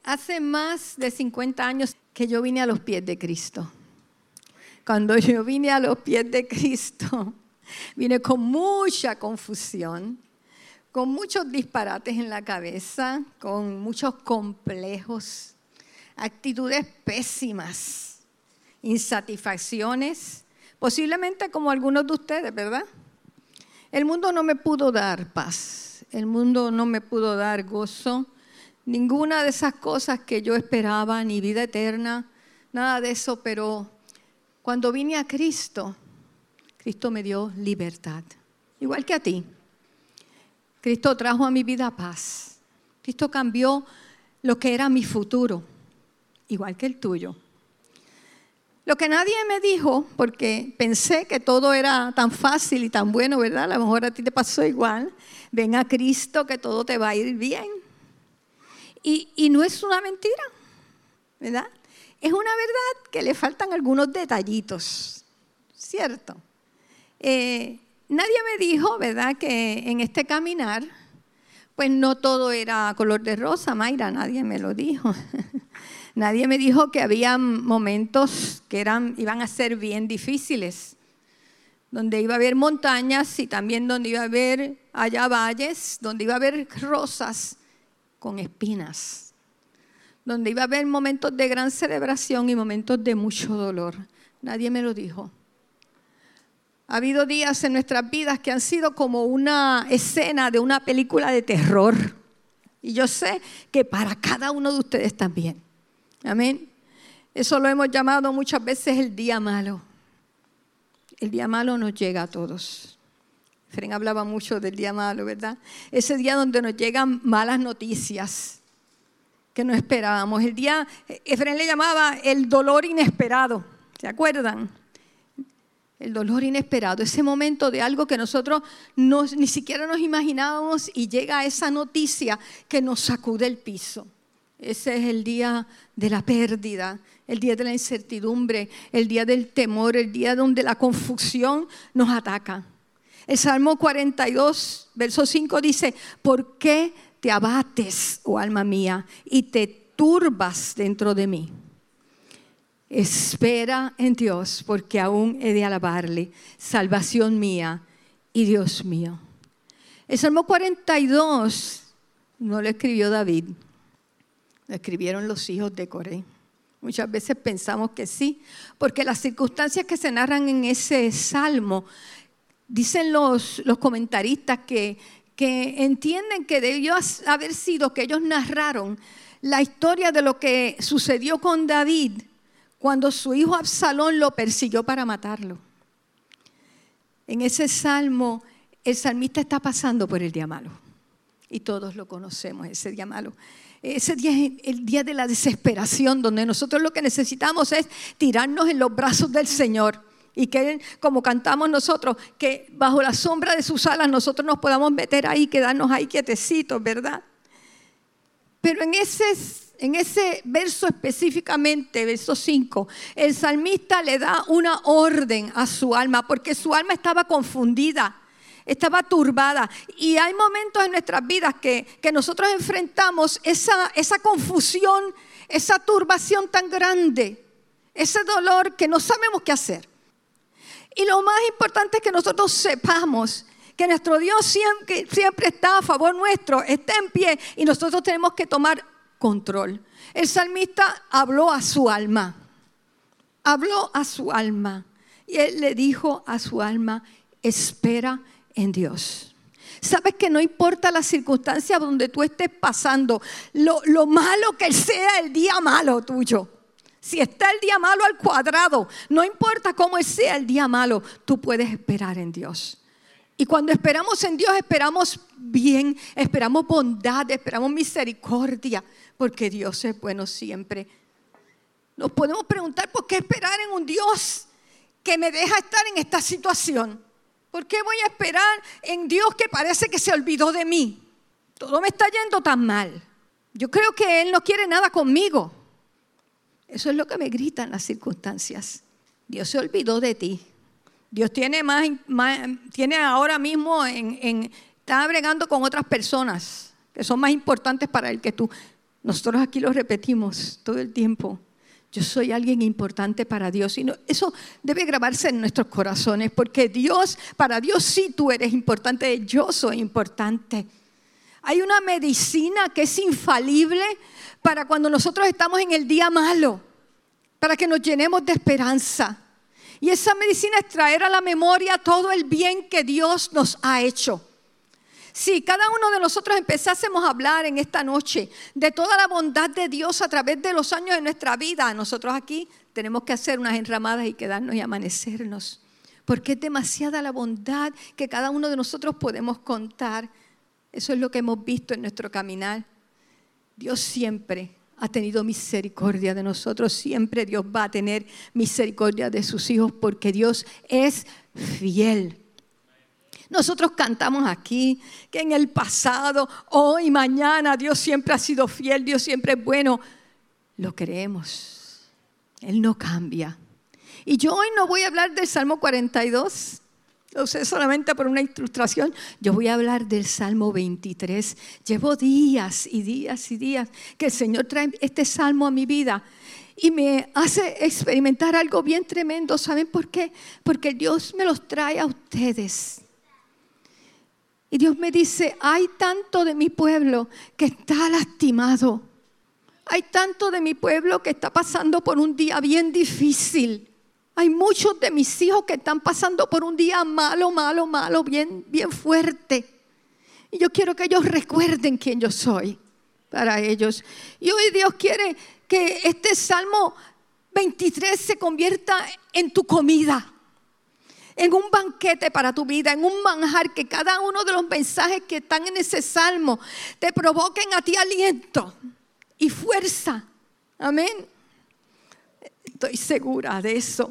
Hace más de 50 años que yo vine a los pies de Cristo. Cuando yo vine a los pies de Cristo, vine con mucha confusión, con muchos disparates en la cabeza, con muchos complejos, actitudes pésimas, insatisfacciones, posiblemente como algunos de ustedes, ¿verdad? El mundo no me pudo dar paz, el mundo no me pudo dar gozo, ninguna de esas cosas que yo esperaba, ni vida eterna, nada de eso, pero cuando vine a Cristo, Cristo me dio libertad, igual que a ti. Cristo trajo a mi vida paz. Cristo cambió lo que era mi futuro, igual que el tuyo. Lo que nadie me dijo, porque pensé que todo era tan fácil y tan bueno, ¿verdad? A lo mejor a ti te pasó igual. Ven a Cristo que todo te va a ir bien. Y no es una mentira, ¿verdad? Es una verdad que le faltan algunos detallitos, ¿cierto? Nadie me dijo, ¿verdad?, que en este caminar, pues no todo era color de rosa, Mayra, nadie me lo dijo. Nadie me dijo que había momentos que iban a ser bien difíciles, donde iba a haber montañas y también donde iba a haber allá valles, donde iba a haber rosas con espinas, donde iba a haber momentos de gran celebración y momentos de mucho dolor. Nadie me lo dijo. Ha habido días en nuestras vidas que han sido como una escena de una película de terror. Y yo sé que para cada uno de ustedes también. Amén. Eso lo hemos llamado muchas veces el día malo. El día malo nos llega a todos. Efraín hablaba mucho del día malo, ¿verdad? Ese día donde nos llegan malas noticias que no esperábamos. El día, Efraín le llamaba el dolor inesperado. ¿Se acuerdan? El dolor inesperado, ese momento de algo que nosotros ni siquiera nos imaginábamos y llega esa noticia que nos sacude el piso. Ese es el día de la pérdida, el día de la incertidumbre, el día del temor, el día donde la confusión nos ataca. El Salmo 42, verso 5 dice, ¿por qué te abates, oh alma mía, y te turbas dentro de mí? Espera en Dios, porque aún he de alabarle, salvación mía y Dios mío. El Salmo 42 no lo escribió David, lo escribieron los hijos de Coré. Muchas veces pensamos que sí, porque las circunstancias que se narran en ese salmo, dicen los comentaristas que entienden que debió haber sido que ellos narraron la historia de lo que sucedió con David cuando su hijo Absalón lo persiguió para matarlo. En ese salmo, el salmista está pasando por el día malo. Y todos lo conocemos, ese día malo. Ese día es el día de la desesperación, donde nosotros lo que necesitamos es tirarnos en los brazos del Señor. Y que, como cantamos nosotros, que bajo la sombra de sus alas nosotros nos podamos meter ahí, quedarnos ahí quietecitos, ¿verdad? Pero en ese verso específicamente, verso 5, el salmista le da una orden a su alma, porque su alma estaba confundida, estaba turbada. Y hay momentos en nuestras vidas que nosotros enfrentamos esa confusión, esa turbación tan grande, ese dolor que no sabemos qué hacer. Y lo más importante es que nosotros sepamos que nuestro Dios siempre está a favor nuestro, está en pie y nosotros tenemos que tomar control. El salmista habló a su alma y él le dijo a su alma, espera en Dios. Sabes que no importa la circunstancia donde tú estés pasando, lo malo que sea el día malo tuyo. Si está el día malo al cuadrado, no importa cómo sea el día malo, tú puedes esperar en Dios. Y cuando esperamos en Dios, esperamos bien, esperamos bondad, esperamos misericordia, porque Dios es bueno siempre. Nos podemos preguntar, ¿por qué esperar en un Dios que me deja estar en esta situación? ¿Por qué voy a esperar en Dios que parece que se olvidó de mí? Todo me está yendo tan mal. Yo creo que Él no quiere nada conmigo. Eso es lo que me gritan las circunstancias. Dios se olvidó de ti. Dios tiene tiene ahora mismo está bregando con otras personas que son más importantes para Él que tú. Nosotros aquí lo repetimos todo el tiempo. Yo soy alguien importante para Dios. Y eso debe grabarse en nuestros corazones, porque para Dios sí tú eres importante, yo soy importante. Hay una medicina que es infalible para cuando nosotros estamos en el día malo, para que nos llenemos de esperanza. Y esa medicina es traer a la memoria todo el bien que Dios nos ha hecho. Si cada uno de nosotros empezásemos a hablar en esta noche de toda la bondad de Dios a través de los años de nuestra vida, nosotros aquí tenemos que hacer unas enramadas y quedarnos y amanecernos. Porque es demasiada la bondad que cada uno de nosotros podemos contar. Eso es lo que hemos visto en nuestro caminar. Dios siempre ha tenido misericordia de nosotros. Siempre Dios va a tener misericordia de sus hijos porque Dios es fiel. Nosotros cantamos aquí que en el pasado, hoy, mañana, Dios siempre ha sido fiel, Dios siempre es bueno. Lo creemos. Él no cambia. Y yo hoy no voy a hablar del Salmo 42, lo usé solamente por una ilustración. Yo voy a hablar del Salmo 23. Llevo días y días y días que el Señor trae este Salmo a mi vida y me hace experimentar algo bien tremendo. ¿Saben por qué? Porque Dios me los trae a ustedes. Y Dios me dice, hay tanto de mi pueblo que está lastimado. Hay tanto de mi pueblo que está pasando por un día bien difícil. Hay muchos de mis hijos que están pasando por un día malo, bien fuerte. Y yo quiero que ellos recuerden quién yo soy para ellos. Y hoy Dios quiere que este Salmo 23 se convierta en tu comida, en un banquete para tu vida, en un manjar, que cada uno de los mensajes que están en ese salmo te provoquen a ti aliento y fuerza. Amén. Estoy segura de eso.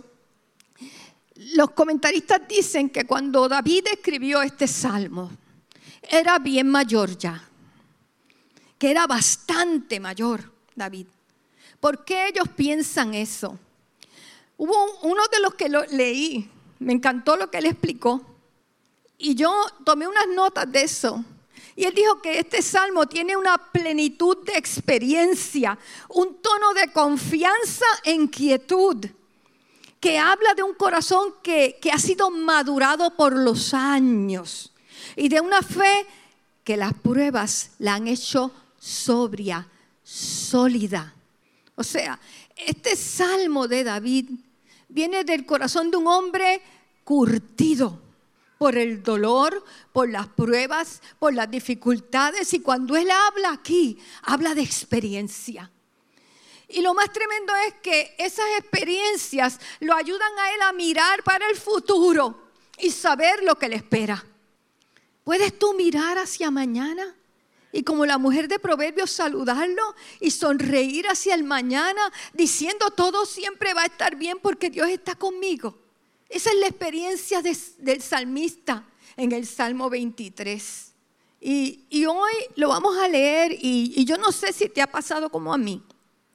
Los comentaristas dicen que cuando David escribió este salmo, era bien mayor ya, que era bastante mayor David. ¿Por qué ellos piensan eso? Hubo uno de los que lo leí, me encantó lo que él explicó y yo tomé unas notas de eso. Y él dijo que este salmo tiene una plenitud de experiencia, un tono de confianza en quietud, que habla de un corazón que ha sido madurado por los años y de una fe que las pruebas la han hecho sobria, sólida. O sea, este salmo de David viene del corazón de un hombre curtido por el dolor, por las pruebas, por las dificultades. Y cuando él habla aquí, habla de experiencia. Y lo más tremendo es que esas experiencias lo ayudan a él a mirar para el futuro y saber lo que le espera. ¿Puedes tú mirar hacia mañana? Y como la mujer de Proverbios, saludarlo y sonreír hacia el mañana, diciendo todo siempre va a estar bien porque Dios está conmigo. Esa es la experiencia del salmista en el Salmo 23. Y hoy lo vamos a leer y yo no sé si te ha pasado como a mí.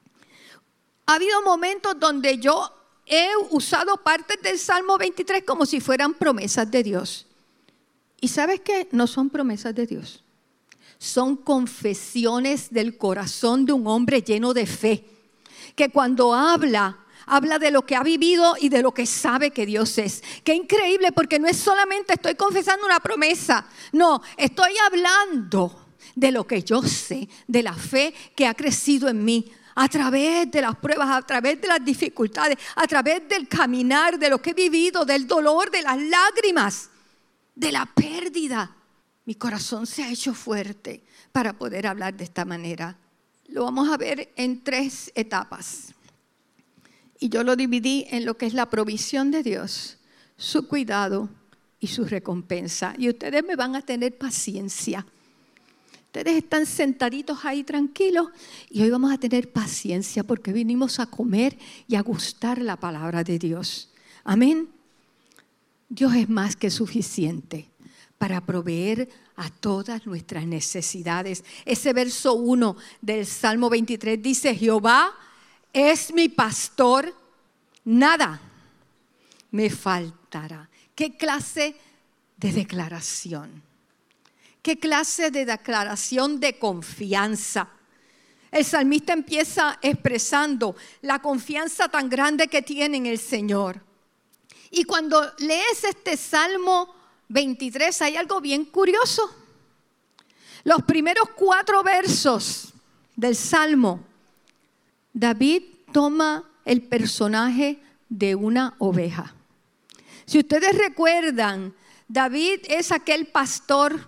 Ha habido momentos donde yo he usado partes del Salmo 23 como si fueran promesas de Dios. ¿Y sabes qué? No son promesas de Dios. Son confesiones del corazón de un hombre lleno de fe, que cuando habla de lo que ha vivido y de lo que sabe que Dios es. Qué increíble, porque no es solamente estoy confesando una promesa, no, estoy hablando de lo que yo sé, de la fe que ha crecido en mí, a través de las pruebas, a través de las dificultades, a través del caminar, de lo que he vivido, del dolor, de las lágrimas, de la pérdida. Mi corazón se ha hecho fuerte para poder hablar de esta manera. Lo vamos a ver en 3 etapas. Y yo lo dividí en lo que es la provisión de Dios, su cuidado y su recompensa. Y ustedes me van a tener paciencia. Ustedes están sentaditos ahí tranquilos y hoy vamos a tener paciencia porque vinimos a comer y a gustar la palabra de Dios. Amén. Dios es más que suficiente para proveer a todas nuestras necesidades. Ese verso 1 del Salmo 23 dice, Jehová es mi pastor, nada me faltará. ¿Qué clase de declaración? ¿Qué clase de declaración de confianza? El salmista empieza expresando la confianza tan grande que tiene en el Señor. Y cuando lees este Salmo 23 hay algo bien curioso. Los primeros 4 versos del Salmo, David toma el personaje de una oveja. Si ustedes recuerdan, David es aquel pastor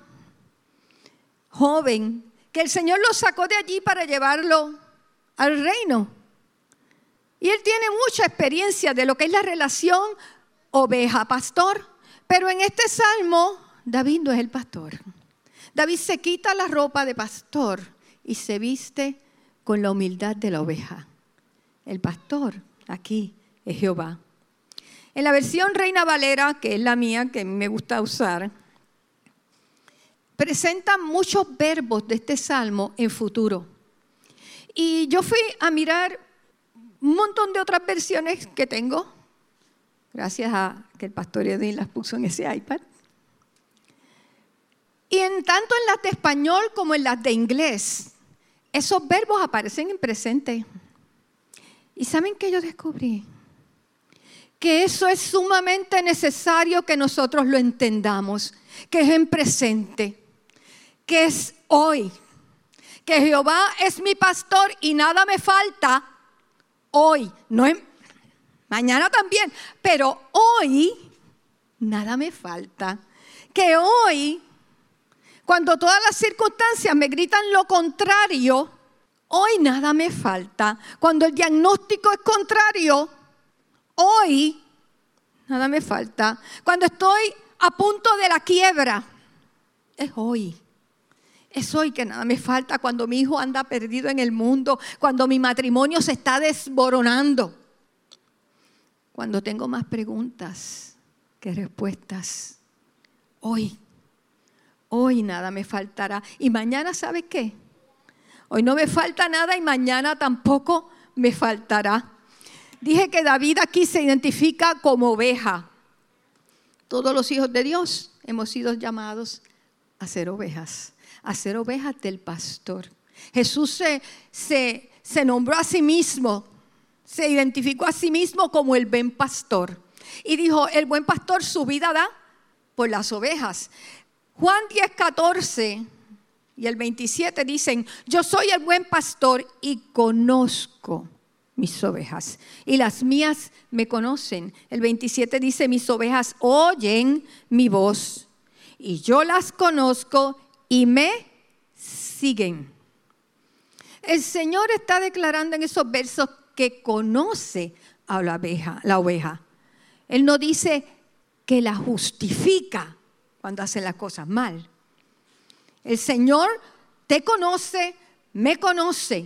joven que el Señor lo sacó de allí para llevarlo al reino. Y él tiene mucha experiencia de lo que es la relación oveja-pastor. Pero en este salmo, David no es el pastor. David se quita la ropa de pastor y se viste con la humildad de la oveja. El pastor aquí es Jehová. En la versión Reina Valera, que es la mía, que me gusta usar, presenta muchos verbos de este salmo en futuro. Y yo fui a mirar un montón de otras versiones que tengo, gracias a que el pastor Edwin las puso en ese iPad. Y tanto en las de español como en las de inglés, esos verbos aparecen en presente. ¿Y saben qué yo descubrí? Que eso es sumamente necesario que nosotros lo entendamos, que es en presente, que es hoy, que Jehová es mi pastor y nada me falta hoy, no es mañana también, pero hoy nada me falta. Que hoy, cuando todas las circunstancias me gritan lo contrario, hoy nada me falta. Cuando el diagnóstico es contrario, hoy nada me falta. Cuando estoy a punto de la quiebra, es hoy. Es hoy que nada me falta. Cuando mi hijo anda perdido en el mundo, cuando mi matrimonio se está desboronando, cuando tengo más preguntas que respuestas, hoy nada me faltará. Y mañana, ¿sabes qué? Hoy no me falta nada y mañana tampoco me faltará. Dije que David aquí se identifica como oveja. Todos los hijos de Dios hemos sido llamados a ser ovejas del pastor. Jesús se nombró a sí mismo, se identificó a sí mismo como el buen pastor. Y dijo, el buen pastor su vida da por las ovejas. Juan 10:14 y el 27 dicen, yo soy el buen pastor y conozco mis ovejas, y las mías me conocen. El 27 dice, mis ovejas oyen mi voz, y yo las conozco y me siguen. El Señor está declarando en esos versos que conoce a la oveja. Él no dice que la justifica cuando hace las cosas mal. El Señor te conoce, me conoce,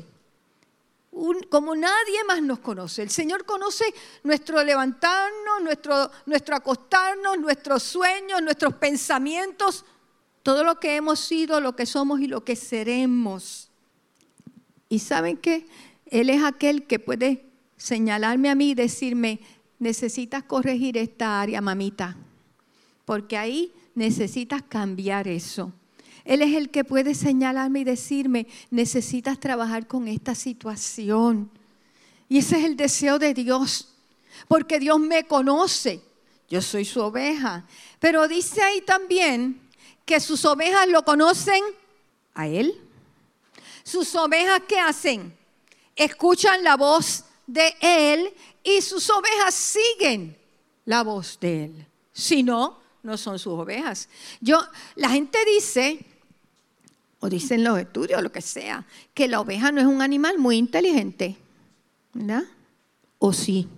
como nadie más nos conoce. El Señor conoce nuestro levantarnos, nuestro acostarnos, nuestros sueños, nuestros pensamientos, todo lo que hemos sido, lo que somos y lo que seremos. ¿Y saben qué? Él es aquel que puede señalarme a mí y decirme, necesitas corregir esta área, mamita, porque ahí necesitas cambiar eso. Él es el que puede señalarme y decirme, necesitas trabajar con esta situación. Y ese es el deseo de Dios, porque Dios me conoce. Yo soy su oveja. Pero dice ahí también que sus ovejas lo conocen a Él. Sus ovejas, ¿qué hacen? Escuchan la voz de Él y sus ovejas siguen la voz de Él. Si no, no son sus ovejas. La gente dice, o dicen los estudios, lo que sea, que la oveja no es un animal muy inteligente, ¿verdad? O sí.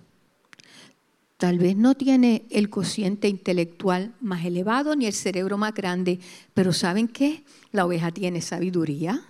Tal vez no tiene el cociente intelectual más elevado ni el cerebro más grande, pero ¿saben qué? La oveja tiene sabiduría.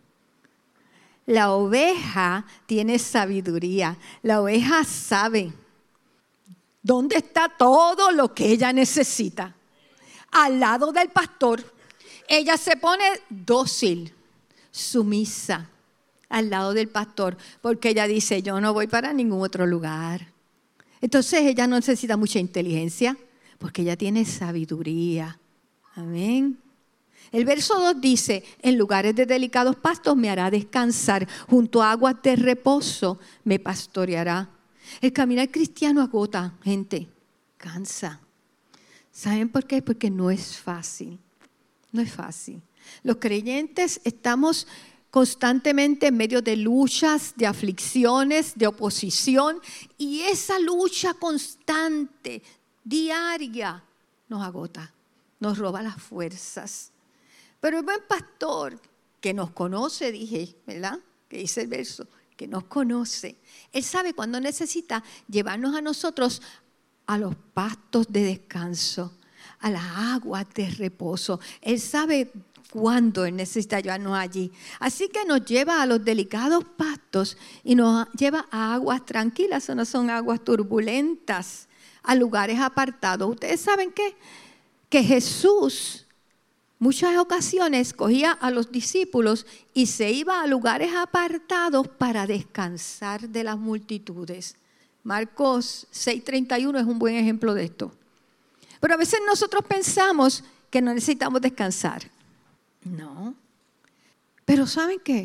La oveja tiene sabiduría. La oveja sabe dónde está todo lo que ella necesita. Al lado del pastor, ella se pone dócil, sumisa, al lado del pastor, porque ella dice, yo no voy para ningún otro lugar. Entonces ella no necesita mucha inteligencia, porque ella tiene sabiduría. Amén. El verso 2 dice, en lugares de delicados pastos me hará descansar, junto a aguas de reposo me pastoreará. El caminar cristiano agota, gente, cansa. ¿Saben por qué? Porque no es fácil, no es fácil. Los creyentes estamos constantemente en medio de luchas, de aflicciones, de oposición, y esa lucha constante, diaria, nos agota, nos roba las fuerzas. Pero el buen pastor que nos conoce, dije, ¿verdad? Que dice el verso, que nos conoce. Él sabe cuándo necesita llevarnos a nosotros a los pastos de descanso, a las aguas de reposo. Él sabe cuándo Él necesita llevarnos allí. Así que nos lleva a los delicados pastos y nos lleva a aguas tranquilas, o no son aguas turbulentas, a lugares apartados. Ustedes saben que Jesús muchas ocasiones cogía a los discípulos y se iba a lugares apartados para descansar de las multitudes. Marcos 6:31 es un buen ejemplo de esto. Pero a veces nosotros pensamos que no necesitamos descansar. No. Pero ¿saben qué?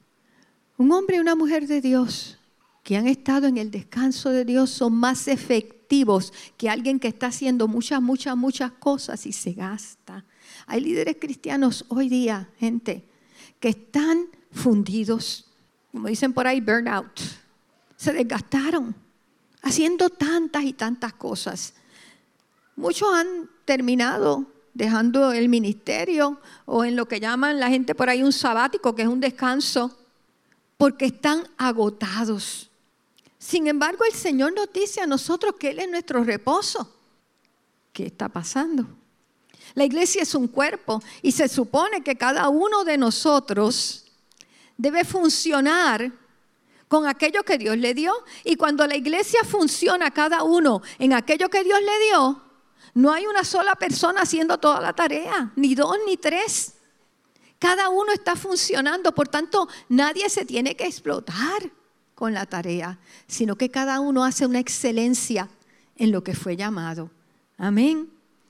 Un hombre y una mujer de Dios que han estado en el descanso de Dios son más efectivos que alguien que está haciendo muchas cosas y se gasta. Hay líderes cristianos hoy día, gente, que están fundidos, como dicen por ahí, burnout. Se desgastaron haciendo tantas y tantas cosas. Muchos han terminado dejando el ministerio o en lo que llaman la gente por ahí un sabático, que es un descanso, porque están agotados. Sin embargo, el Señor nos dice a nosotros que Él es nuestro reposo. ¿Qué está pasando? La iglesia es un cuerpo y se supone que cada uno de nosotros debe funcionar con aquello que Dios le dio. Y cuando la iglesia funciona cada uno en aquello que Dios le dio, no hay una sola persona haciendo toda la tarea, ni dos ni tres. Cada uno está funcionando, por tanto, nadie se tiene que explotar con la tarea, sino que cada uno hace una excelencia en lo que fue llamado. Amén.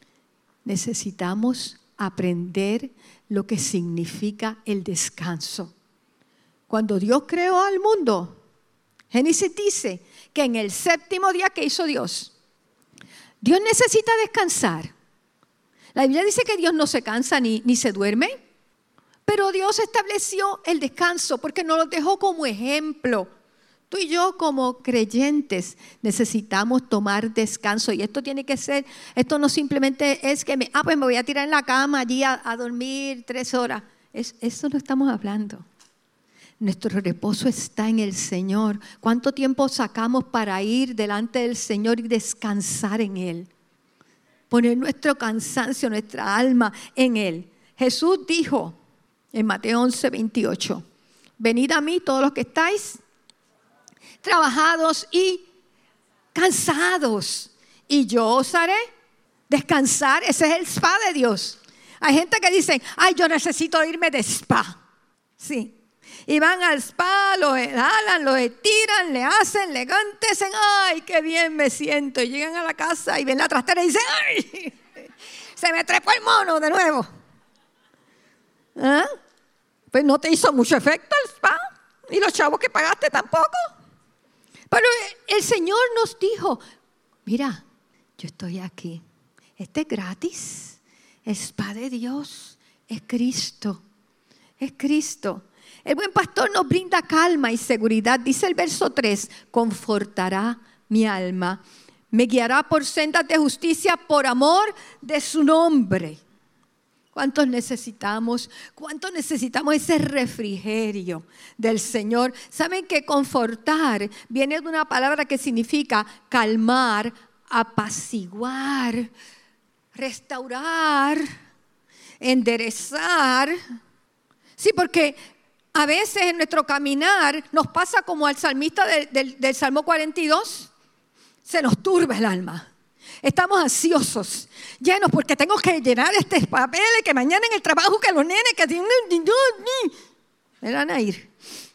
Necesitamos aprender lo que significa el descanso. Cuando Dios creó al mundo, Génesis dice que en el séptimo día que hizo Dios necesita descansar. La Biblia dice que Dios no se cansa ni se duerme, pero Dios estableció el descanso porque nos lo dejó como ejemplo. Tú y yo como creyentes necesitamos tomar descanso y esto tiene que ser, esto no simplemente es que pues me voy a tirar en la cama allí a dormir 3 horas. Eso no estamos hablando. Nuestro reposo está en el Señor. ¿Cuánto tiempo sacamos para ir delante del Señor y descansar en Él? Poner nuestro cansancio, nuestra alma en Él. Jesús dijo en Mateo 11:28, venid a mí todos los que estáis trabajados y cansados, y yo os haré descansar. Ese es el spa de Dios. Hay gente que dice, ay, yo necesito irme de spa. Sí. Y van al spa, lo jalan, lo estiran, le hacen, le cantecen, ay, qué bien me siento. Y llegan a la casa y ven la trastera y dicen, ay, se me trepó el mono de nuevo. ¿Ah? Pues no te hizo mucho efecto el spa, y los chavos que pagaste tampoco. Pero el Señor nos dijo, mira, yo estoy aquí. Este es gratis. El spa de Dios es Cristo. Es Cristo. El buen pastor nos brinda calma y seguridad. Dice el verso 3, confortará mi alma. Me guiará por sendas de justicia por amor de su nombre. ¿Cuántos necesitamos ese refrigerio del Señor? ¿Saben que confortar viene de una palabra que significa calmar, apaciguar, restaurar, enderezar? Sí, porque a veces en nuestro caminar nos pasa como al salmista del Salmo 42, se nos turba el alma. Estamos ansiosos, llenos, porque tengo que llenar este papel, que mañana en el trabajo, que los nenes, que me van a ir.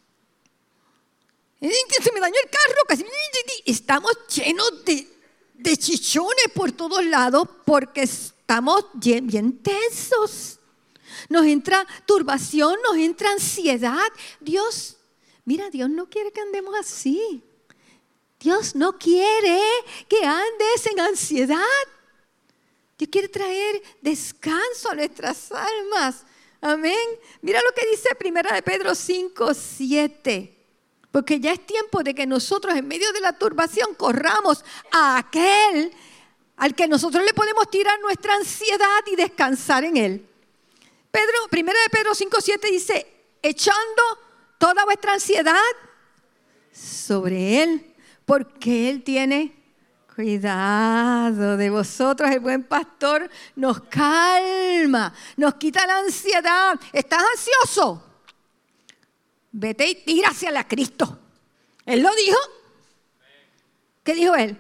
Que se me dañó el carro, estamos llenos de chichones por todos lados porque estamos bien tensos. nos entra turbación, nos entra ansiedad. Dios no quiere que andemos así. Dios no quiere que andes en ansiedad. Dios quiere traer descanso a nuestras almas. Amén. Mira lo que dice 1 Pedro 5:7. Porque ya es tiempo de que nosotros en medio de la turbación corramos a aquel al que nosotros le podemos tirar nuestra ansiedad y descansar en él. 1 Pedro 5:7 dice, echando toda vuestra ansiedad sobre él, porque él tiene cuidado de vosotros. El buen pastor nos calma, nos quita la ansiedad. ¿Estás ansioso? Vete y tira hacia Cristo. Él lo dijo. ¿Qué dijo él?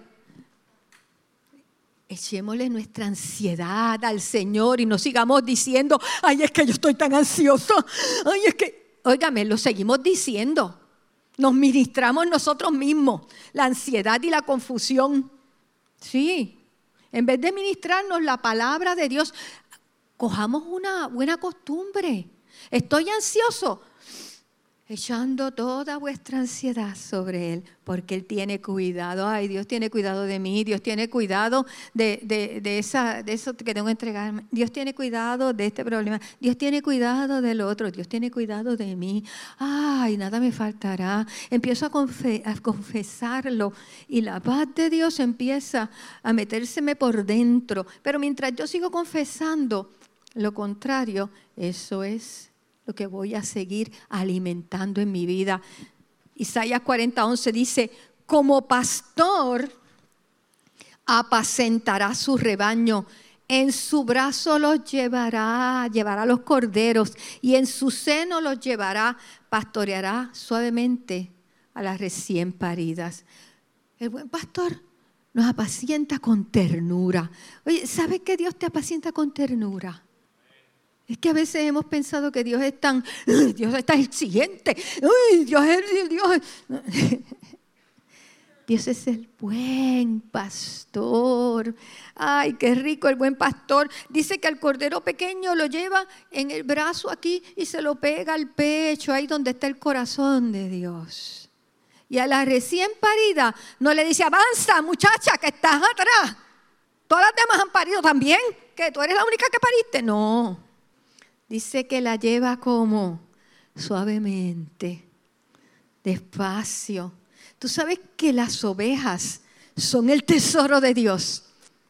Echémosle nuestra ansiedad al Señor y no sigamos diciendo, ay, es que yo estoy tan ansioso. Ay, es que, óigame, lo seguimos diciendo. Nos ministramos nosotros mismos la ansiedad y la confusión. Sí, en vez de ministrarnos la palabra de Dios, cojamos una buena costumbre. Estoy ansioso, echando toda vuestra ansiedad sobre Él, porque Él tiene cuidado. Ay, Dios tiene cuidado de mí, Dios tiene cuidado de eso que tengo que entregarme. Dios tiene cuidado de este problema, Dios tiene cuidado del otro, Dios tiene cuidado de mí. Ay, nada me faltará. Empiezo a confesarlo y la paz de Dios empieza a metérseme por dentro. Pero mientras yo sigo confesando lo contrario, eso es lo que voy a seguir alimentando en mi vida. Isaías 40:11 dice, como pastor apacentará su rebaño, en su brazo los llevará los corderos y en su seno los llevará, pastoreará suavemente a las recién paridas. El buen pastor nos apacienta con ternura. Oye, ¿sabes que Dios te apacienta con ternura? Es que a veces hemos pensado que Dios es tan exigente. Uy, Dios es el buen pastor. Ay, qué rico el buen pastor. Dice que al cordero pequeño lo lleva en el brazo aquí y se lo pega al pecho, ahí donde está el corazón de Dios. Y a la recién parida no le dice, avanza muchacha que estás atrás. Todas las demás han parido también, que tú eres la única que pariste. No. Dice que la lleva como suavemente, despacio. Tú sabes que las ovejas son el tesoro de Dios.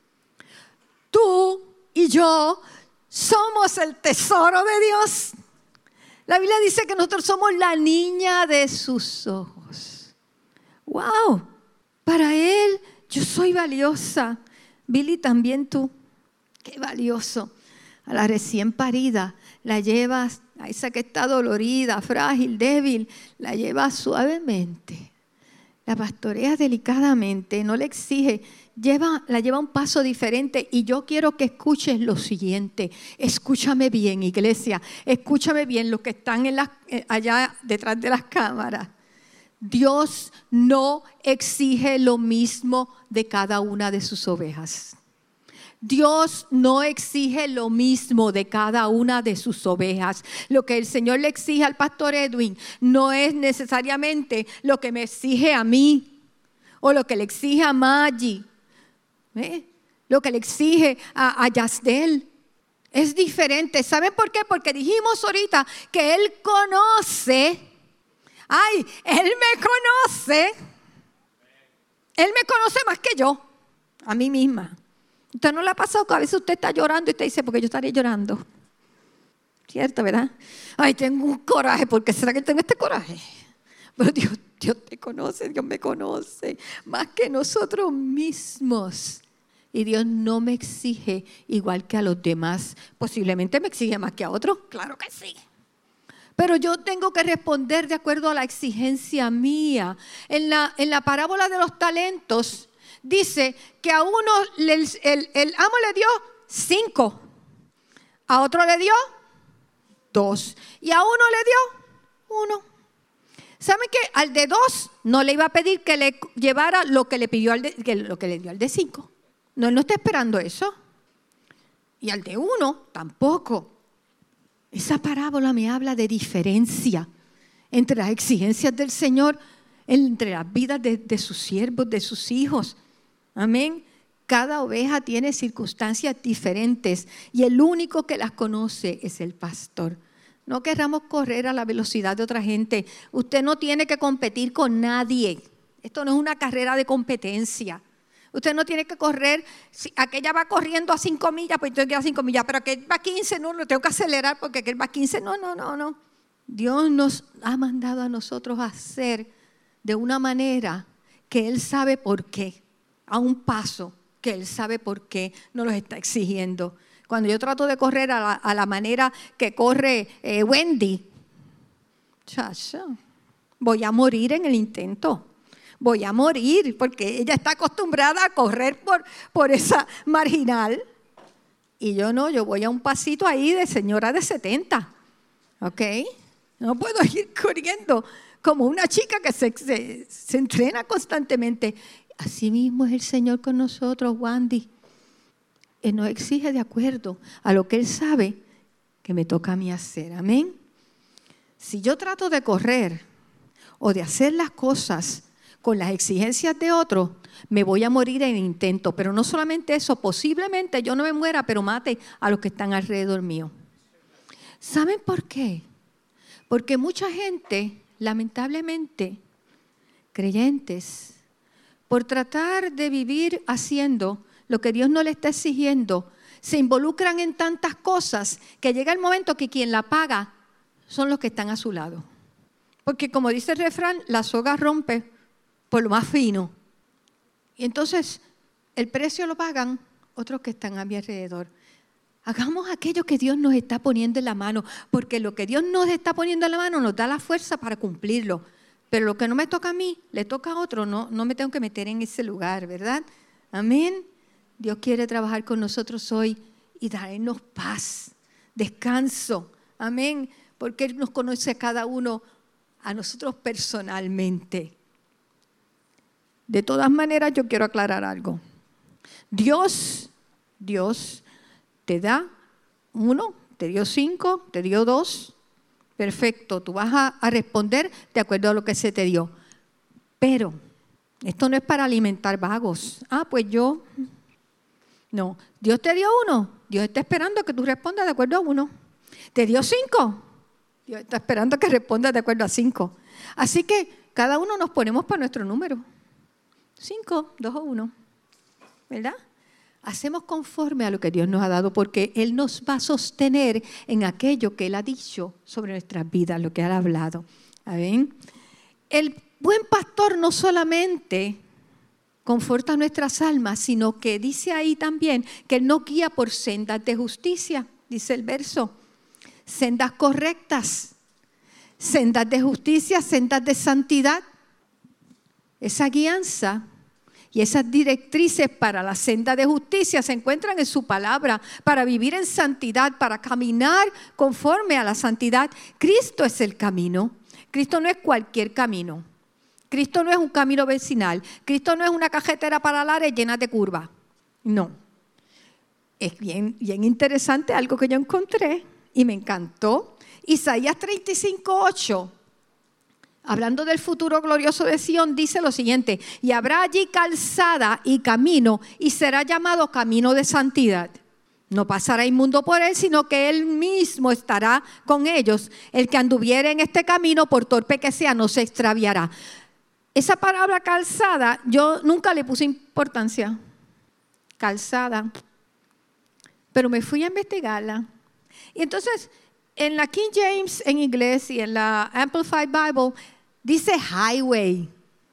Tú y yo somos el tesoro de Dios. La Biblia dice que nosotros somos la niña de sus ojos. ¡Wow! Para Él yo soy valiosa. Billy, también tú. ¡Qué valioso! A la recién parida la llevas, a esa que está dolorida, frágil, débil, la llevas suavemente. La pastorea delicadamente, no le exige, la lleva un paso diferente. Y yo quiero que escuches lo siguiente. Escúchame bien, iglesia, escúchame bien los que están allá detrás de las cámaras. Dios no exige lo mismo de cada una de sus ovejas. Dios no exige lo mismo de cada una de sus ovejas. Lo que el Señor le exige al pastor Edwin no es necesariamente lo que me exige a mí o lo que le exige a Maggie, lo que le exige a Yasdel. Es diferente. ¿Saben por qué? Porque dijimos ahorita que Él conoce. Ay, Él me conoce. Él me conoce más que yo, a mí misma. ¿Usted no le ha pasado que a veces usted está llorando y usted dice, ¿por qué yo estaré llorando? ¿Cierto, verdad? Ay, tengo un coraje, ¿por qué será que tengo este coraje? Pero Dios te conoce, Dios me conoce, más que nosotros mismos. Y Dios no me exige igual que a los demás. Posiblemente me exige más que a otros, claro que sí. Pero yo tengo que responder de acuerdo a la exigencia mía. En la parábola de los talentos, dice que a uno el amo le dio 5, a otro le dio 2 y a uno le dio 1. ¿Saben qué? Al de 2 no le iba a pedir que le llevara lo que le pidió lo que le dio al de 5. No, él no está esperando eso. Y al de 1 tampoco. Esa parábola me habla de diferencia entre las exigencias del Señor, entre las vidas de sus siervos, de sus hijos. Amén. Cada oveja tiene circunstancias diferentes y el único que las conoce es el pastor. No querramos correr a la velocidad de otra gente. Usted no tiene que competir con nadie. Esto no es una carrera de competencia. Usted no tiene que correr, si aquella va corriendo a 5 millas, pues yo tengo que ir a 5 millas, pero aquel va a 15, no, lo tengo que acelerar porque aquel va a 15, no. Dios nos ha mandado a nosotros a hacer de una manera que Él sabe por qué, a un paso que Él sabe por qué nos los está exigiendo. Cuando yo trato de correr a la manera que corre Wendy, chacha, voy a morir en el intento. Voy a morir porque ella está acostumbrada a correr por esa marginal. Y yo no, yo voy a un pasito ahí de señora de 70. ¿Ok? No puedo ir corriendo como una chica que se entrena constantemente. Así mismo es el Señor con nosotros, Wandy. Él nos exige de acuerdo a lo que Él sabe que me toca a mí hacer. Amén. Si yo trato de correr o de hacer las cosas con las exigencias de otros, me voy a morir en el intento. Pero no solamente eso, posiblemente yo no me muera, pero mate a los que están alrededor mío. ¿Saben por qué? Porque mucha gente, lamentablemente, creyentes, por tratar de vivir haciendo lo que Dios no le está exigiendo, se involucran en tantas cosas que llega el momento que quien la paga son los que están a su lado. Porque como dice el refrán, la soga rompe por lo más fino. Y entonces el precio lo pagan otros que están a mi alrededor. Hagamos aquello que Dios nos está poniendo en la mano, porque lo que Dios nos está poniendo en la mano nos da la fuerza para cumplirlo. Pero lo que no me toca a mí, le toca a otro, no me tengo que meter en ese lugar, ¿verdad? Amén. Dios quiere trabajar con nosotros hoy y darnos paz, descanso. Amén. Porque Él nos conoce a cada uno, a nosotros personalmente. De todas maneras, yo quiero aclarar algo. Dios te da 1, te dio 5, te dio 2. Perfecto, tú vas a responder de acuerdo a lo que se te dio. Pero esto no es para alimentar vagos. Pues yo... No, Dios te dio 1. Dios está esperando que tú respondas de acuerdo a 1. Te dio 5. Dios está esperando que respondas de acuerdo a 5. Así que cada uno nos ponemos para nuestro número. 5, 2 o 1. ¿Verdad? Hacemos conforme a lo que Dios nos ha dado porque Él nos va a sostener en aquello que Él ha dicho sobre nuestras vidas, lo que Él ha hablado. ¿Amén? El buen pastor no solamente conforta nuestras almas, sino que dice ahí también que Él nos guía por sendas de justicia, dice el verso. Sendas correctas, sendas de justicia, sendas de santidad. Esa guianza y esas directrices para la senda de justicia se encuentran en su palabra, para vivir en santidad, para caminar conforme a la santidad. Cristo es el camino. Cristo no es cualquier camino. Cristo no es un camino vecinal. Cristo no es una carretera para lares llena de curvas. No. Es bien interesante algo que yo encontré y me encantó. Isaías 35:8. Hablando del futuro glorioso de Sión, dice lo siguiente: y habrá allí calzada y camino, y será llamado camino de santidad. No pasará inmundo por él, sino que él mismo estará con ellos. El que anduviere en este camino, por torpe que sea, no se extraviará. Esa palabra calzada, yo nunca le puse importancia. Calzada. Pero me fui a investigarla. Y entonces, en la King James en inglés y en la Amplified Bible dice highway.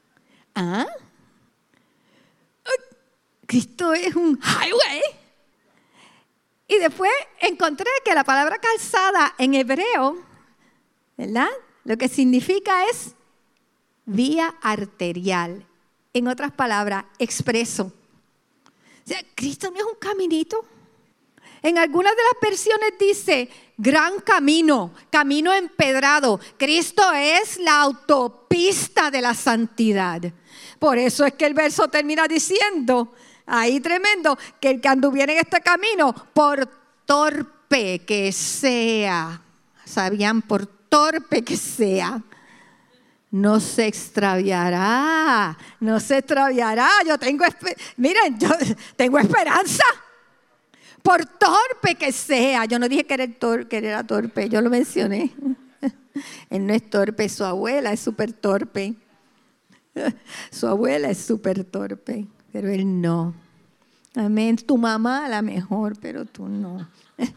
Cristo es un highway. Y después encontré que la palabra calzada en hebreo, ¿verdad? Lo que significa es vía arterial. En otras palabras, expreso. O sea, Cristo no es un caminito. En algunas de las versiones dice gran camino, camino empedrado. Cristo es la autopista de la santidad. Por eso es que el verso termina diciendo, ahí tremendo, que el que anduviera en este camino, por torpe que sea. sabían, por torpe que sea, no se extraviará. No se extraviará. Yo tengo esperanza. Por torpe que sea. Yo no dije que era torpe, yo lo mencioné. Él no es torpe, su abuela es súper torpe. Su abuela es súper torpe, pero él no. Amén. Tu mamá a la mejor, pero tú no.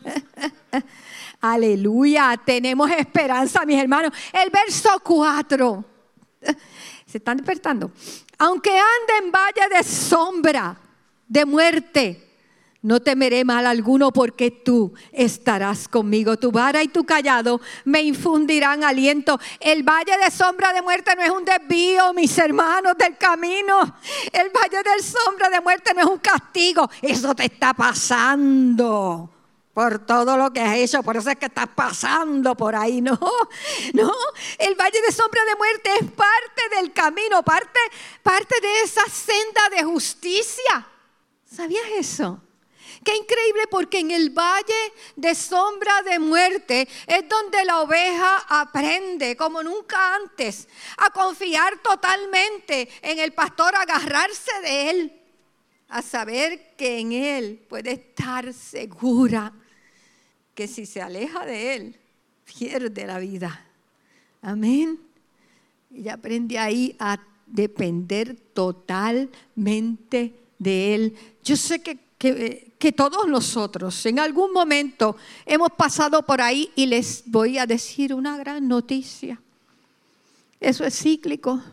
Aleluya. Tenemos esperanza, mis hermanos. El verso 4. Se están despertando. Aunque ande en valle de sombra, de muerte, no temeré mal alguno, porque tú estarás conmigo. Tu vara y tu cayado me infundirán aliento. El valle de sombra de muerte no es un desvío, mis hermanos, del camino. El valle de sombra de muerte no es un castigo. Eso te está pasando por todo lo que has hecho. Por eso es que estás pasando por ahí. No. El valle de sombra de muerte es parte del camino, parte de esa senda de justicia. ¿Sabías eso? Qué increíble, porque en el valle de sombra de muerte es donde la oveja aprende como nunca antes a confiar totalmente en el pastor, a agarrarse de él, a saber que en él puede estar segura que si se aleja de él, pierde la vida. Amén. Ella aprende ahí a depender totalmente de él. Yo sé que todos nosotros en algún momento hemos pasado por ahí, y les voy a decir una gran noticia. Eso es cíclico.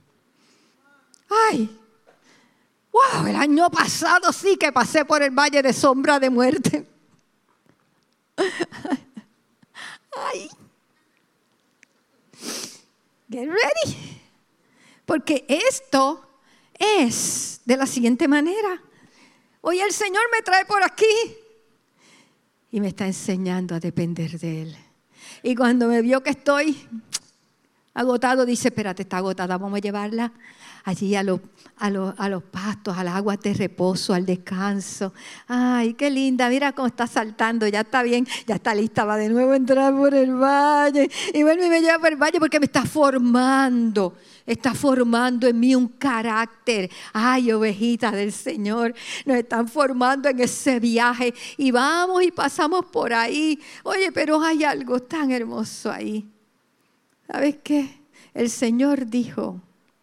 ¡Ay! ¡Wow! El año pasado sí que pasé por el valle de sombra de muerte. ¡Ay! Get ready. Porque esto es de la siguiente manera. Hoy el Señor me trae por aquí y me está enseñando a depender de Él. Y cuando me vio que estoy agotado, dice: espérate, está agotada, vamos a llevarla allí a los pastos, a las aguas de reposo, al descanso. Ay, qué linda, mira cómo está saltando, ya está bien, ya está lista, va de nuevo a entrar por el valle. Y vuelve y me lleva por el valle porque me está formando en mí un carácter. Ay, ovejitas del Señor, nos están formando en ese viaje y vamos y pasamos por ahí. Oye, pero hay algo tan hermoso ahí. ¿Sabes qué? El Señor dijo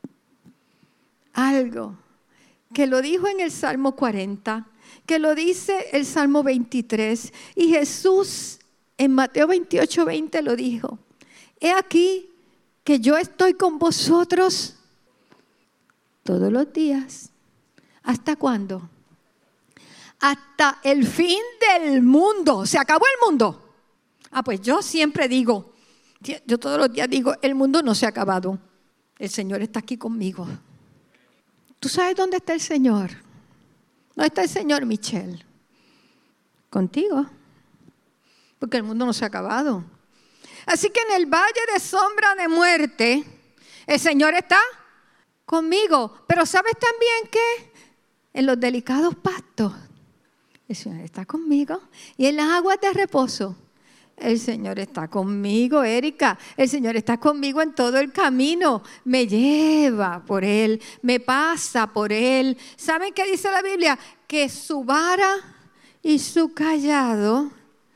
algo que lo dijo en el Salmo 40, que lo dice el Salmo 23, y Jesús en Mateo 28:20 lo dijo: he aquí que yo estoy con vosotros todos los días. ¿Hasta cuándo? Hasta el fin del mundo. ¿Se acabó el mundo? Pues yo siempre digo, yo todos los días digo, el mundo no se ha acabado. El Señor está aquí conmigo. ¿Tú sabes dónde está el Señor? ¿Dónde está el Señor, Michelle? Contigo. Porque el mundo no se ha acabado. Así que en el valle de sombra de muerte, el Señor está conmigo. Pero ¿sabes también que en los delicados pastos, el Señor está conmigo? Y en las aguas de reposo, el Señor está conmigo, Erika. El Señor está conmigo en todo el camino. Me lleva por Él, me pasa por Él. ¿Saben qué dice la Biblia? Que su vara y su cayado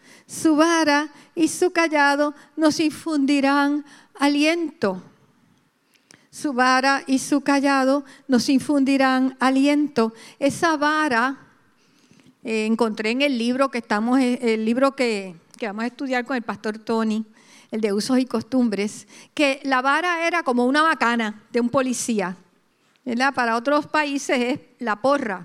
nos infundirán aliento. Su vara y su cayado nos infundirán aliento. Esa vara, encontré en el libro que vamos a estudiar con el pastor Tony, el de usos y costumbres, que la vara era como una macana de un policía, ¿verdad? Para otros países es la porra.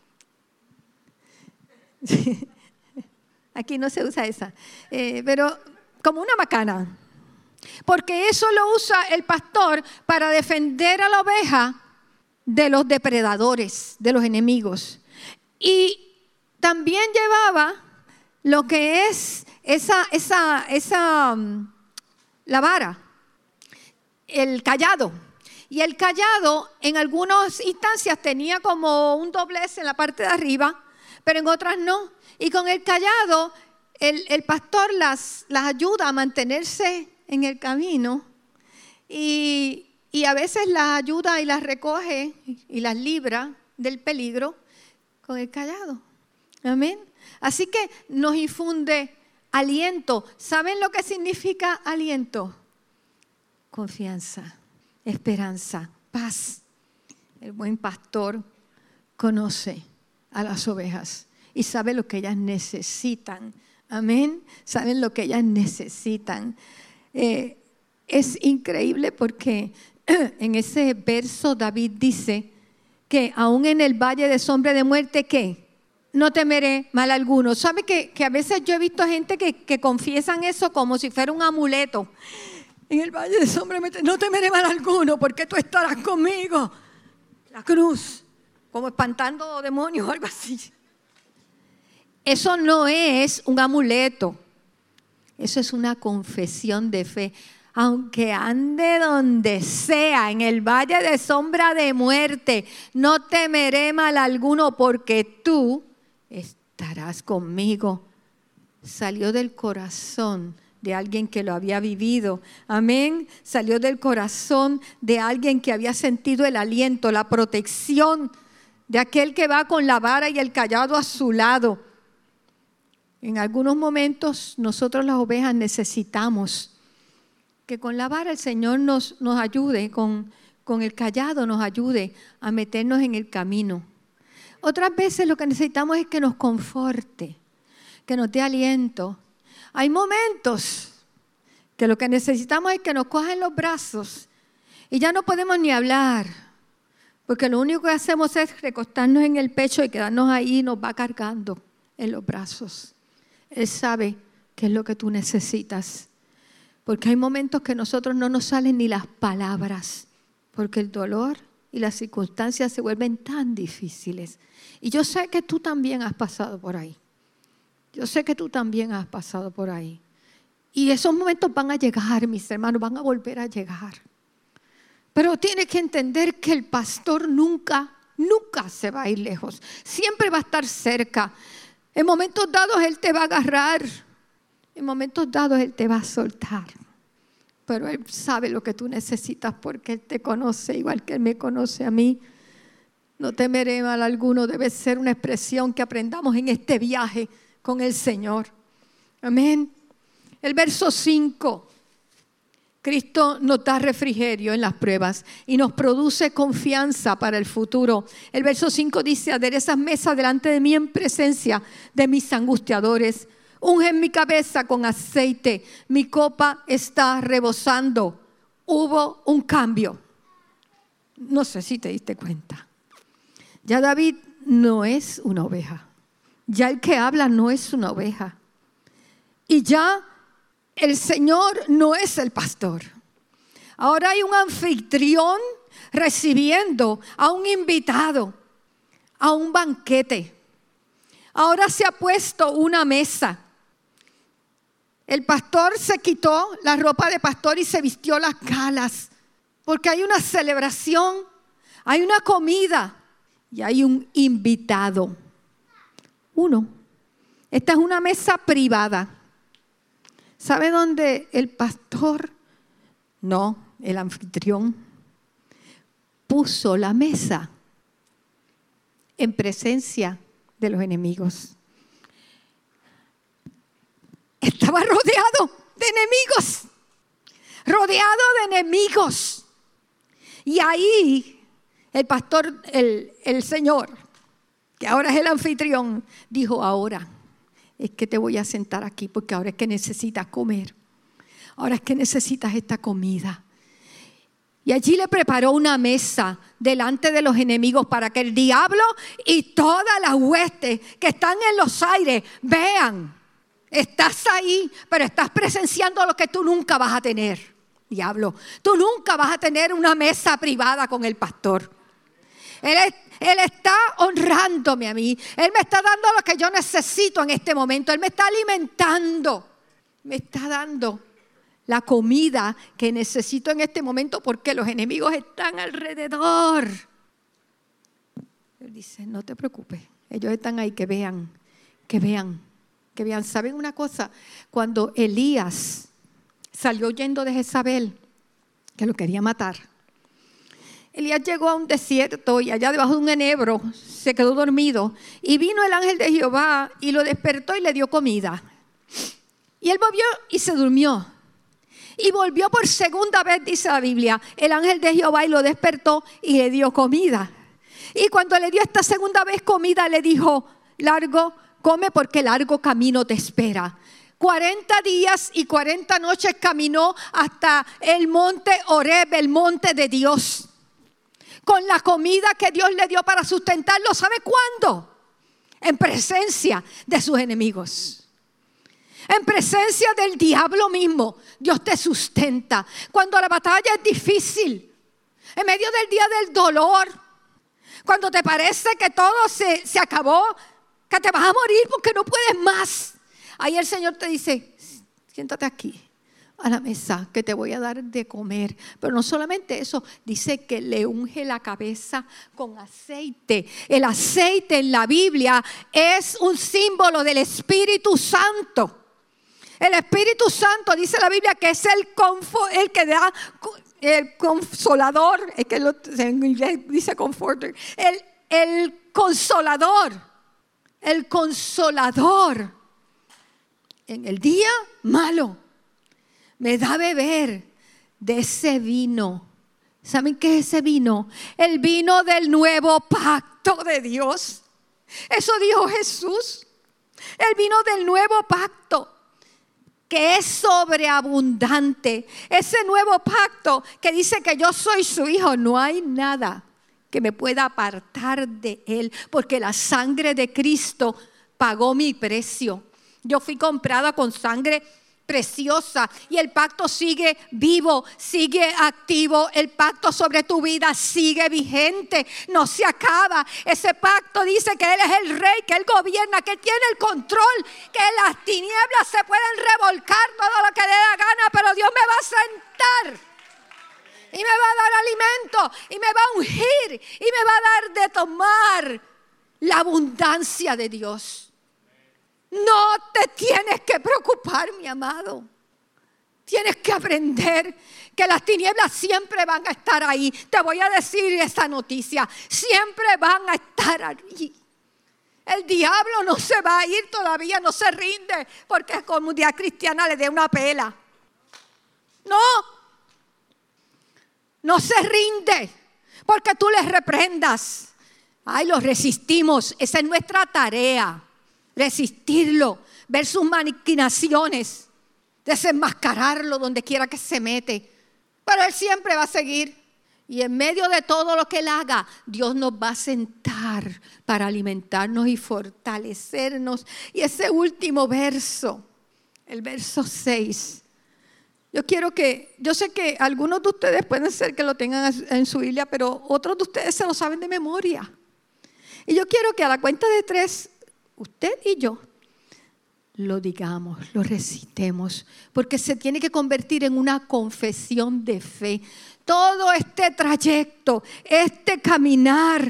Aquí no se usa esa, pero como una macana. Porque eso lo usa el pastor para defender a la oveja de los depredadores, de los enemigos. Y también llevaba lo que es la vara, el cayado. Y el cayado en algunas instancias tenía como un doblez en la parte de arriba, pero en otras no. Y con el cayado el pastor las ayuda a mantenerse en el camino y a veces las ayuda y las recoge y las libra del peligro con el cayado. Amén. Así que nos infunde aliento. ¿Saben lo que significa aliento? Confianza, esperanza, paz. El buen pastor conoce a las ovejas y sabe lo que ellas necesitan. Amén. Saben lo que ellas necesitan. Es increíble porque en ese verso David dice que aún en el valle de sombra de muerte, ¿qué? No temeré mal alguno. ¿Sabe que a veces yo he visto gente que confiesan eso como si fuera un amuleto? En el valle de sombra de muerte, no temeré mal alguno porque tú estarás conmigo. La cruz, como espantando demonios o algo así. Eso no es un amuleto. Eso es una confesión de fe. Aunque ande donde sea, en el valle de sombra de muerte, no temeré mal alguno porque tú estarás conmigo. Salió del corazón de alguien que lo había vivido. Amén. Salió del corazón de alguien que había sentido el aliento, la protección de aquel que va con la vara y el cayado a su lado. En algunos momentos nosotros las ovejas necesitamos que con la vara el Señor nos ayude, con el cayado nos ayude a meternos en el camino. Otras veces lo que necesitamos es que nos conforte, que nos dé aliento. Hay momentos que lo que necesitamos es que nos cojan los brazos y ya no podemos ni hablar, porque lo único que hacemos es recostarnos en el pecho y quedarnos ahí y nos va cargando en los brazos. Él sabe qué es lo que tú necesitas. Porque hay momentos que a nosotros no nos salen ni las palabras, porque el dolor y las circunstancias se vuelven tan difíciles. Y yo sé que tú también has pasado por ahí. Yo sé que tú también has pasado por ahí. Y esos momentos van a llegar, mis hermanos, van a volver a llegar. Pero tienes que entender que el pastor nunca se va a ir lejos. Siempre va a estar cerca. En momentos dados Él te va a agarrar. En momentos dados Él te va a soltar. Pero Él sabe lo que tú necesitas porque Él te conoce igual que Él me conoce a mí. No temeré mal alguno. Debe ser una expresión que aprendamos en este viaje con el Señor. Amén. El verso 5. Cristo nos da refrigerio en las pruebas y nos produce confianza para el futuro. El verso 5 dice: aderezas mesa delante de mí en presencia de mis angustiadores. Unge mi cabeza con aceite, mi copa está rebosando. Hubo un cambio. No sé si te diste cuenta. Ya David no es una oveja. Ya el que habla no es una oveja. Y ya el Señor no es el pastor. Ahora hay un anfitrión recibiendo a un invitado a un banquete. Ahora se ha puesto una mesa. El pastor se quitó la ropa de pastor y se vistió las calas, porque hay una celebración, hay una comida y hay un invitado. Uno. Esta es una mesa privada. ¿Sabe dónde el pastor? No, el anfitrión puso la mesa en presencia de los enemigos. Estaba rodeado de enemigos. Rodeado de enemigos. Y ahí el pastor, el Señor, que ahora es el anfitrión, dijo: ahora es que te voy a sentar aquí porque ahora es que necesitas comer. Ahora es que necesitas esta comida. Y allí le preparó una mesa delante de los enemigos para que el diablo y todas las huestes que están en los aires vean. Estás ahí, pero estás presenciando lo que tú nunca vas a tener, diablo. Tú nunca vas a tener una mesa privada con el pastor. Él está honrándome a mí. Él me está dando lo que yo necesito en este momento. Él me está alimentando. Me está dando la comida que necesito en este momento porque los enemigos están alrededor. Él dice: no te preocupes. Ellos están ahí, que vean. Que vean, ¿saben una cosa? Cuando Elías salió huyendo de Jezabel, que lo quería matar, Elías llegó a un desierto y allá debajo de un enebro se quedó dormido. Y vino el ángel de Jehová y lo despertó y le dio comida. Y él volvió y se durmió. Y volvió por segunda vez, dice la Biblia, el ángel de Jehová y lo despertó y le dio comida. Y cuando le dio esta segunda vez comida, le dijo, come porque largo camino te espera. 40 días y 40 noches caminó hasta el monte Horeb, el monte de Dios. Con la comida que Dios le dio para sustentarlo, ¿sabe cuándo? En presencia de sus enemigos. En presencia del diablo mismo, Dios te sustenta. Cuando la batalla es difícil, en medio del día del dolor, cuando te parece que todo se acabó, que te vas a morir porque no puedes más. Ahí el Señor te dice, siéntate aquí a la mesa que te voy a dar de comer. Pero no solamente eso, dice que le unge la cabeza con aceite. El aceite en la Biblia es un símbolo del Espíritu Santo. El Espíritu Santo, dice la Biblia, que es el que da el consolador, es que en inglés dice comforter, el consolador, en el día malo, me da a beber de ese vino. ¿Saben qué es ese vino? El vino del nuevo pacto de Dios. Eso dijo Jesús. El vino del nuevo pacto, que es sobreabundante. Ese nuevo pacto que dice que yo soy su hijo. No hay nada que me pueda apartar de él, porque la sangre de Cristo pagó mi precio. Yo fui comprada con sangre preciosa y el pacto sigue vivo, sigue activo. El pacto sobre tu vida sigue vigente, no se acaba. Ese pacto dice que Él es el rey, que Él gobierna, que Él tiene el control, que las tinieblas se pueden revolcar todo lo que le dé gana, pero Dios me va a sentar y me va a dar alimento y me va a ungir y me va a dar de tomar la abundancia de Dios. No te tienes que preocupar, mi amado. Tienes que aprender que las tinieblas siempre van a estar ahí. Te voy a decir esta noticia. Siempre van a estar allí. El diablo no se va a ir todavía, no se rinde porque la comunidad cristiana le dé una pela. No se rinde porque tú les reprendas. Ay, los resistimos. Esa es nuestra tarea. Resistirlo, ver sus maquinaciones, desenmascararlo donde quiera que se mete. Pero Él siempre va a seguir. Y en medio de todo lo que Él haga, Dios nos va a sentar para alimentarnos y fortalecernos. Y ese último verso, el verso 6. Yo sé que algunos de ustedes pueden ser que lo tengan en su Biblia, pero otros de ustedes se lo saben de memoria. Y yo quiero que a la cuenta de 3, usted y yo lo digamos, lo recitemos, porque se tiene que convertir en una confesión de fe. Todo este trayecto, este caminar,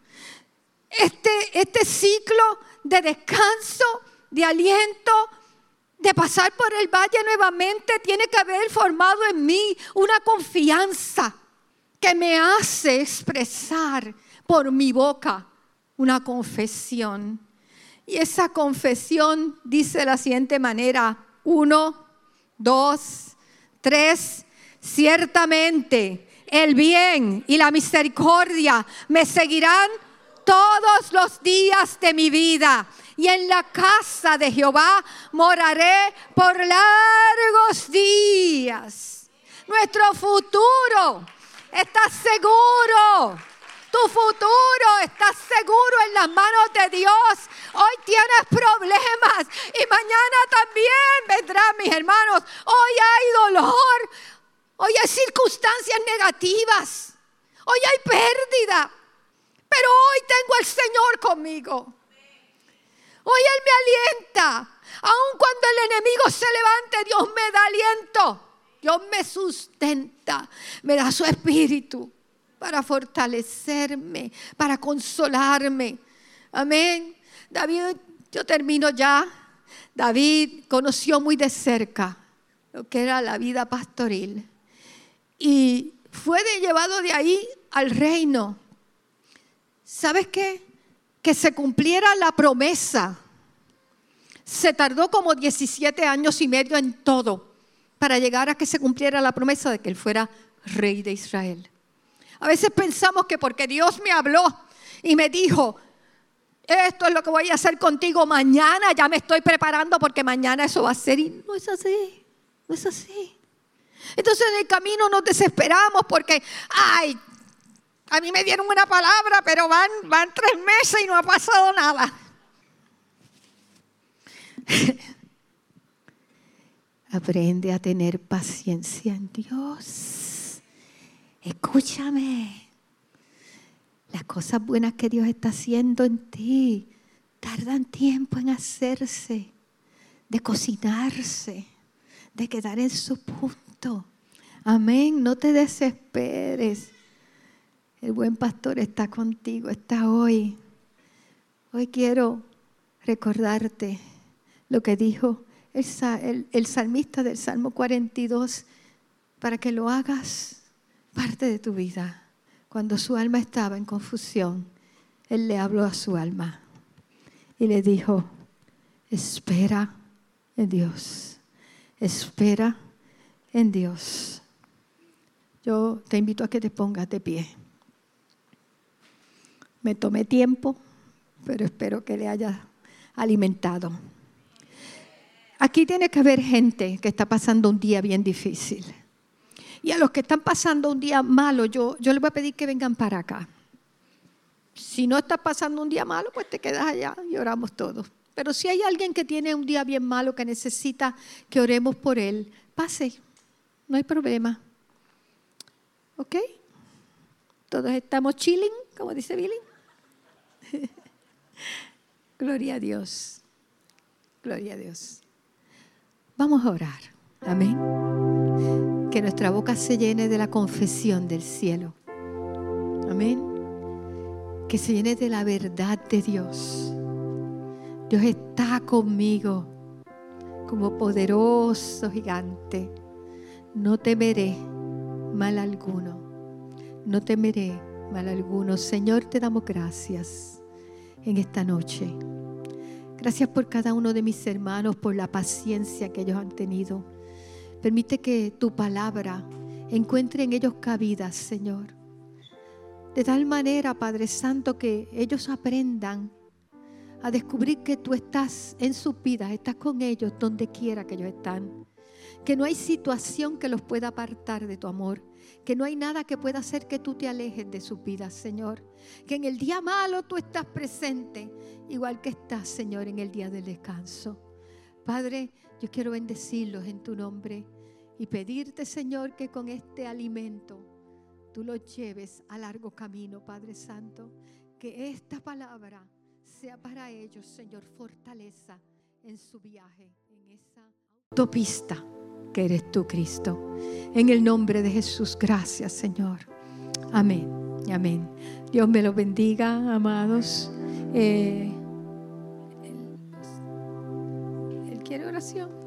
este ciclo de descanso, de aliento, de pasar por el valle nuevamente, tiene que haber formado en mí una confianza que me hace expresar por mi boca una confesión. Y esa confesión dice de la siguiente manera: 1, 2, 3. Ciertamente el bien y la misericordia me seguirán todos los días de mi vida, y en la casa de Jehová moraré por largos días. Nuestro futuro está seguro. Tu futuro está seguro en las manos de Dios. Hoy tienes problemas y mañana también vendrán, mis hermanos. Hoy hay dolor, hoy hay circunstancias negativas, hoy hay pérdida, pero hoy tengo al Señor conmigo. Hoy Él me alienta. Aun cuando el enemigo se levante, Dios me da aliento. Dios me sustenta, me da su espíritu para fortalecerme, para consolarme. Amén. David, yo termino ya. David conoció muy de cerca lo que era la vida pastoril y fue llevado de ahí al reino. ¿Sabes qué? Que se cumpliera la promesa. Se tardó como 17 años y medio en todo para llegar a que se cumpliera la promesa de que él fuera rey de Israel. A veces pensamos que porque Dios me habló y me dijo, esto es lo que voy a hacer contigo mañana, ya me estoy preparando porque mañana eso va a ser. Y no es así, no es así. Entonces en el camino nos desesperamos porque, a mí me dieron una palabra, pero van 3 meses y no ha pasado nada. Aprende a tener paciencia en Dios. Escúchame. Las cosas buenas que Dios está haciendo en ti tardan tiempo en hacerse, de cocinarse, de quedar en su punto. Amén. No te desesperes. El buen pastor está contigo, está hoy. Hoy quiero recordarte lo que dijo el salmista del Salmo 42, para que lo hagas parte de tu vida. Cuando su alma estaba en confusión, él le habló a su alma y le dijo, espera en Dios, espera en Dios. Yo te invito a que te pongas de pie. Me tomé tiempo, pero espero que le haya alimentado. Aquí tiene que haber gente que está pasando un día bien difícil. Y a los que están pasando un día malo, yo les voy a pedir que vengan para acá. Si no estás pasando un día malo, pues te quedas allá y oramos todos. Pero si hay alguien que tiene un día bien malo, que necesita que oremos por él, pase, no hay problema. ¿Ok? Todos estamos chilling, como dice Billy. Gloria a Dios. Gloria a Dios. Vamos a orar. Amén. Que nuestra boca se llene de la confesión del cielo. Amén. Que se llene de la verdad de Dios. Dios está conmigo como poderoso gigante. No temeré mal alguno. No temeré mal alguno. Señor, te damos gracias en esta noche. Gracias por cada uno de mis hermanos, por la paciencia que ellos han tenido. Permite que tu palabra encuentre en ellos cabida, Señor. De tal manera, Padre Santo, que ellos aprendan a descubrir que tú estás en sus vidas, estás con ellos donde quiera que ellos están. Que no hay situación que los pueda apartar de tu amor. Que no hay nada que pueda hacer que tú te alejes de sus vidas, Señor. Que en el día malo tú estás presente, igual que estás, Señor, en el día del descanso. Padre, yo quiero bendecirlos en tu nombre y pedirte, Señor, que con este alimento tú los lleves a largo camino, Padre Santo. Que esta palabra sea para ellos, Señor, fortaleza en su viaje, en esa autopista que eres tú, Cristo. En el nombre de Jesús, gracias, Señor. Amén y amén. Dios me los bendiga, amados. ¿Él quiere oración?